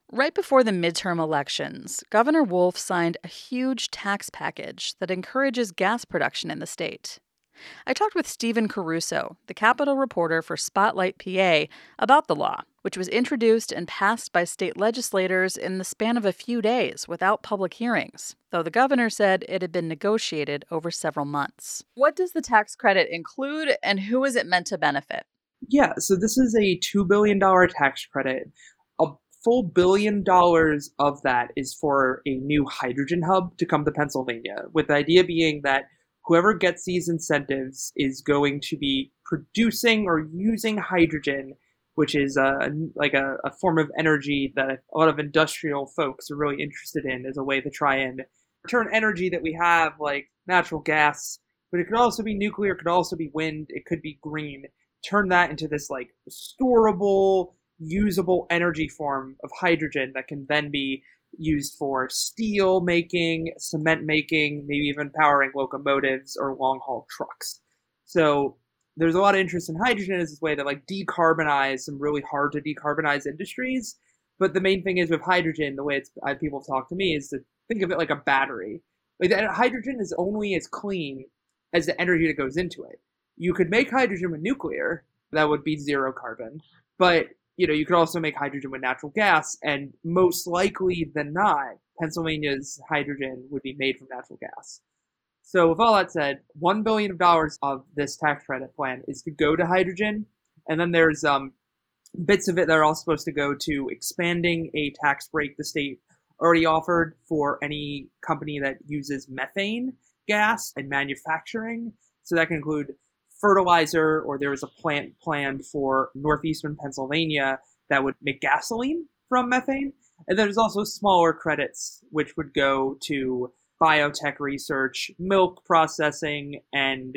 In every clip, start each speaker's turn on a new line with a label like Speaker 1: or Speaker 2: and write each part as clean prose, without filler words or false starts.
Speaker 1: Right before the midterm elections, Governor Wolf signed a huge tax package that encourages gas production in the state. I talked with Stephen Caruso, the Capitol reporter for Spotlight PA, about the law, which was introduced and passed by state legislators in the span of a few days without public hearings, though the governor said it had been negotiated over several months. What does the tax credit include, and who is it meant to benefit?
Speaker 2: Yeah, so this is a $2 billion tax credit. A full $1 billion of that is for a new hydrogen hub to come to Pennsylvania, with the idea being that whoever gets these incentives is going to be producing or using hydrogen, which is a form of energy that a lot of industrial folks are really interested in as a way to try and turn energy that we have, like natural gas, but it could also be nuclear, it could also be wind, it could be green, turn that into this like storable, usable energy form of hydrogen that can then be used for steel making, cement making, maybe even powering locomotives or long haul trucks. So there's a lot of interest in hydrogen as this way to like decarbonize some really hard to decarbonize industries. But the main thing is with hydrogen, the way people talk to me is to think of it like a battery. Like hydrogen is only as clean as the energy that goes into it. You could make hydrogen with nuclear, that would be zero carbon. But you could also make hydrogen with natural gas, and most likely than not, Pennsylvania's hydrogen would be made from natural gas. So with all that said, $1 billion of this tax credit plan is to go to hydrogen, and then there's bits of it that are all supposed to go to expanding a tax break the state already offered for any company that uses methane gas in manufacturing. So that can include fertilizer, or there was a plant planned for northeastern Pennsylvania that would make gasoline from methane. And there's also smaller credits, which would go to biotech research, milk processing, and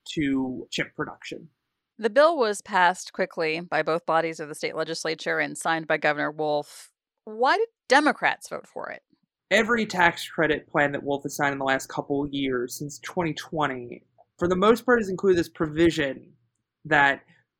Speaker 2: to chip production.
Speaker 1: The bill was passed quickly by both bodies of the state legislature and signed by Governor Wolf. Why did Democrats vote for it?
Speaker 2: Every tax credit plan that Wolf has signed in the last couple of years, since 2020, for the most part, has included this provision that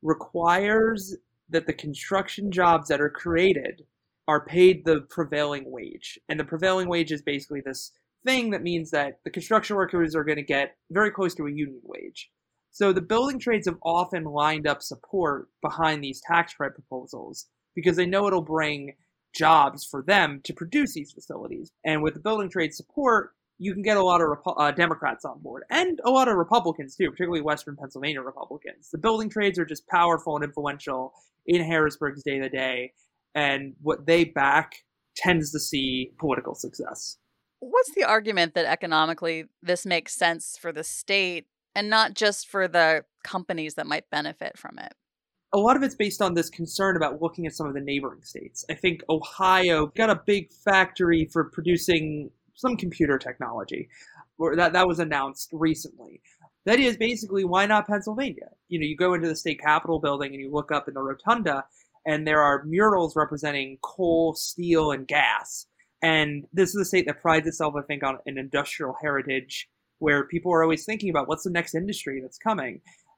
Speaker 2: requires that the construction jobs that are created are paid the prevailing wage. And the prevailing wage is basically this thing that means that the construction workers are going to get very close to a union wage. So the building trades have often lined up support behind these tax credit proposals because they know it'll bring jobs for them to produce these facilities. And with the building trade support, you can get a lot of Democrats on board and a lot of Republicans too, particularly Western Pennsylvania Republicans. The building trades are just powerful and influential in Harrisburg's day to day, and what they back tends to see political success.
Speaker 1: What's the argument that economically this makes sense for the state and not just for the companies that might benefit from it?
Speaker 2: A lot of it's based on this concern about looking at some of the neighboring states. I think Ohio got a big factory for producing some computer technology, or that was announced recently. That is basically, why not Pennsylvania? You go into the state capitol building and you look up in the rotunda, and there are murals representing coal, steel, and gas. And this is a state that prides itself, I think, on an industrial heritage where people are always thinking about what's the next industry that's coming.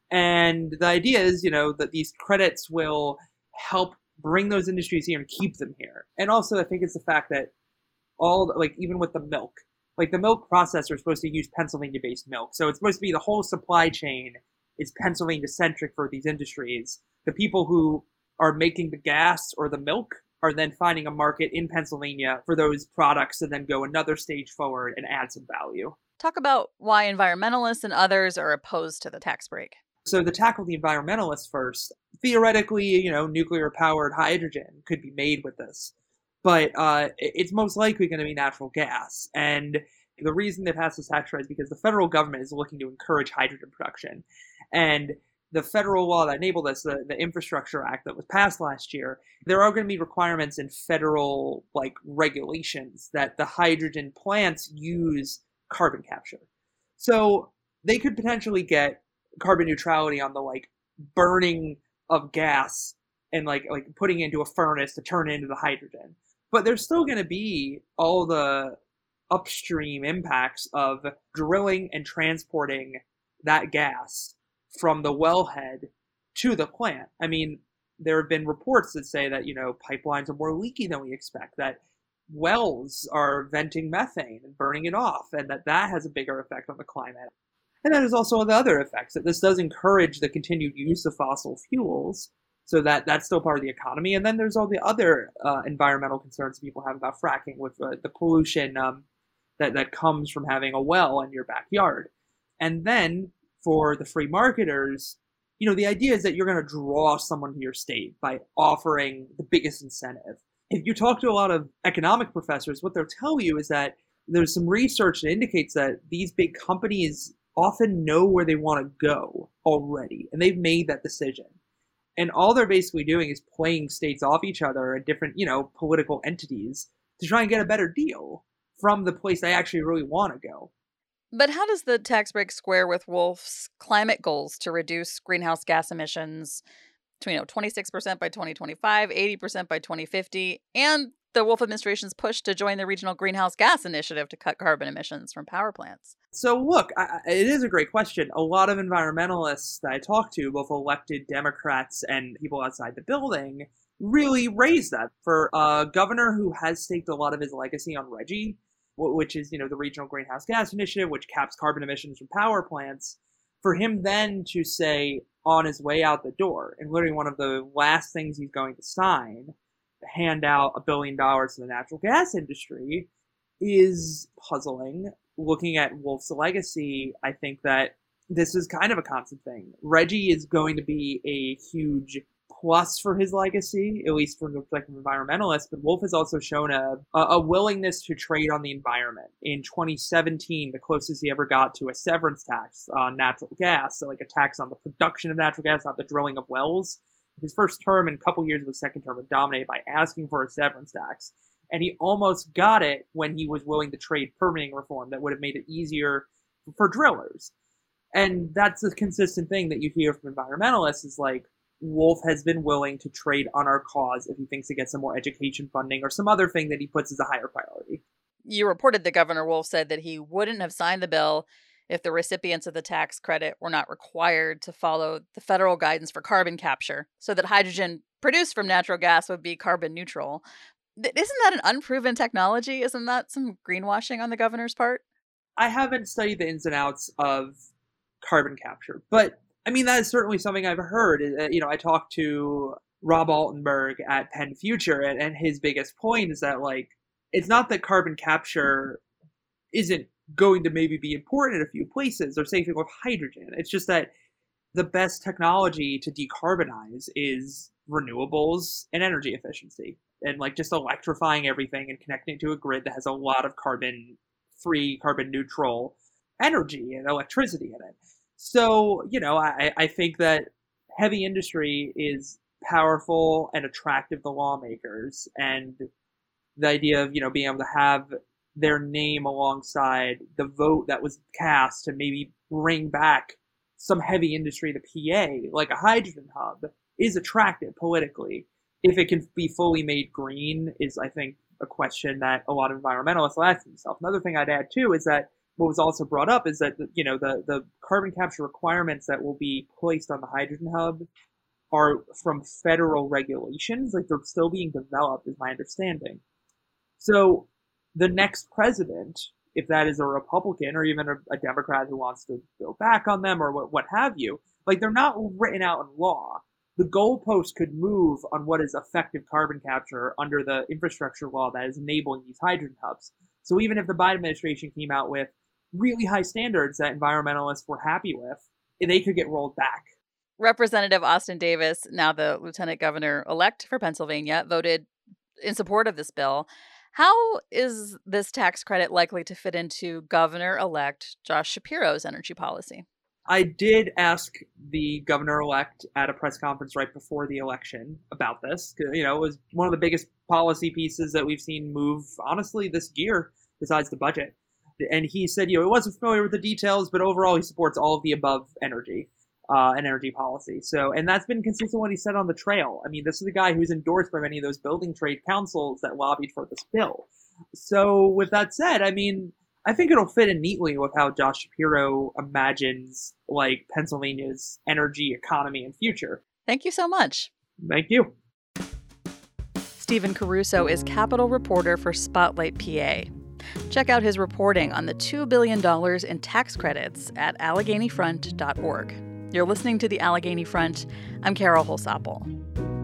Speaker 2: And the idea is, that these credits will help bring those industries here and keep them here. And also, I think it's the fact that even with the milk, like the milk processor is supposed to use Pennsylvania-based milk. So it's supposed to be the whole supply chain is Pennsylvania-centric for these industries. The people who are making the gas or the milk are then finding a market in Pennsylvania for those products and then go another stage forward and add some value.
Speaker 1: Talk about why environmentalists and others are opposed to the tax break.
Speaker 2: So to tackle the environmentalists first, theoretically, nuclear-powered hydrogen could be made with this. But it's most likely going to be natural gas. And the reason they passed this tax credit is because the federal government is looking to encourage hydrogen production. And the federal law that enabled this, the Infrastructure Act that was passed last year, there are going to be requirements in federal regulations that the hydrogen plants use carbon capture. So they could potentially get carbon neutrality on the burning of gas and like putting into a furnace to turn into the hydrogen. But there's still going to be all the upstream impacts of drilling and transporting that gas from the wellhead to the plant. I mean, there have been reports that say that, pipelines are more leaky than we expect, that wells are venting methane and burning it off, and that has a bigger effect on the climate. And then there's also the other effects that this does encourage the continued use of fossil fuels, so that's still part of the economy. And then there's all the other environmental concerns people have about fracking, with the pollution that comes from having a well in your backyard. And then for the free marketers, the idea is that you're going to draw someone to your state by offering the biggest incentive. If you talk to a lot of economic professors, what they'll tell you is that there's some research that indicates that these big companies often know where they want to go already, and they've made that decision. And all they're basically doing is playing states off each other and different, political entities to try and get a better deal from the place they actually really want to go.
Speaker 1: But how does the tax break square with Wolf's climate goals to reduce greenhouse gas emissions to 26% by 2025, 80% by 2050, and the Wolf administration's push to join the Regional Greenhouse Gas Initiative to cut carbon emissions from power plants?
Speaker 2: So look, it is a great question. A lot of environmentalists that I talk to, both elected Democrats and people outside the building, really raise that. For a governor who has staked a lot of his legacy on RGGI, which is, the Regional Greenhouse Gas Initiative, which caps carbon emissions from power plants, for him then to say on his way out the door, and literally one of the last things he's going to sign, hand out $1 billion to the natural gas industry, is puzzling. Looking at Wolf's legacy, I think that this is kind of a constant thing. RGGI is going to be a huge plus for his legacy, at least from the perspective of environmentalists, but Wolf has also shown a willingness to trade on the environment. In 2017, the closest he ever got to a severance tax on natural gas, so like a tax on the production of natural gas, not the drilling of wells. His first term and a couple years of his second term were dominated by asking for a severance tax. And he almost got it when he was willing to trade permitting reform that would have made it easier for drillers. And that's a consistent thing that you hear from environmentalists, is like, Wolf has been willing to trade on our cause if he thinks to get some more education funding or some other thing that he puts as a higher priority.
Speaker 1: You reported that Governor Wolf said that he wouldn't have signed the bill if the recipients of the tax credit were not required to follow the federal guidance for carbon capture, so that hydrogen produced from natural gas would be carbon neutral. Isn't that an unproven technology? Isn't that some greenwashing on the governor's part?
Speaker 2: I haven't studied the ins and outs of carbon capture, but I mean, that is certainly something I've heard. I talked to Rob Altenberg at Penn Future, and his biggest point is that, like, it's not that carbon capture isn't going to maybe be important in a few places, or same thing with hydrogen. It's just that the best technology to decarbonize is renewables and energy efficiency, and like just electrifying everything and connecting it to a grid that has a lot of carbon-free, carbon-neutral energy and electricity in it. So, I think that heavy industry is powerful and attractive to lawmakers, and the idea of, being able to have their name alongside the vote that was cast to maybe bring back some heavy industry to PA, like a hydrogen hub, is attractive politically. If it can be fully made green is, I think, a question that a lot of environmentalists will ask themselves. Another thing I'd add, too, is that what was also brought up is that, the carbon capture requirements that will be placed on the hydrogen hub are from federal regulations. Like, they're still being developed, is my understanding. So the next president, if that is a Republican or even a Democrat who wants to go back on them or what have you, like, they're not written out in law. The goalpost could move on what is effective carbon capture under the infrastructure law that is enabling these hydrogen hubs. So even if the Biden administration came out with really high standards that environmentalists were happy with, they could get rolled back.
Speaker 1: Representative Austin Davis, now the lieutenant governor-elect for Pennsylvania, voted in support of this bill. How is this tax credit likely to fit into Governor-elect Josh Shapiro's energy policy?
Speaker 2: I did ask the governor-elect at a press conference right before the election about this. It was one of the biggest policy pieces that we've seen move, honestly, this year, besides the budget. And he said, he wasn't familiar with the details, but overall he supports all of the above energy and energy policy. So, and that's been consistent what he said on the trail. I mean, this is the guy who's endorsed by many of those building trade councils that lobbied for this bill. So with that said, I mean, I think it'll fit in neatly with how Josh Shapiro imagines, like, Pennsylvania's energy economy and future.
Speaker 1: Thank you so much.
Speaker 2: Thank you.
Speaker 1: Stephen Caruso is Capitol reporter for Spotlight PA. Check out his reporting on the $2 billion in tax credits at AlleghenyFront.org. You're listening to the Allegheny Front. I'm Carol Holsapple.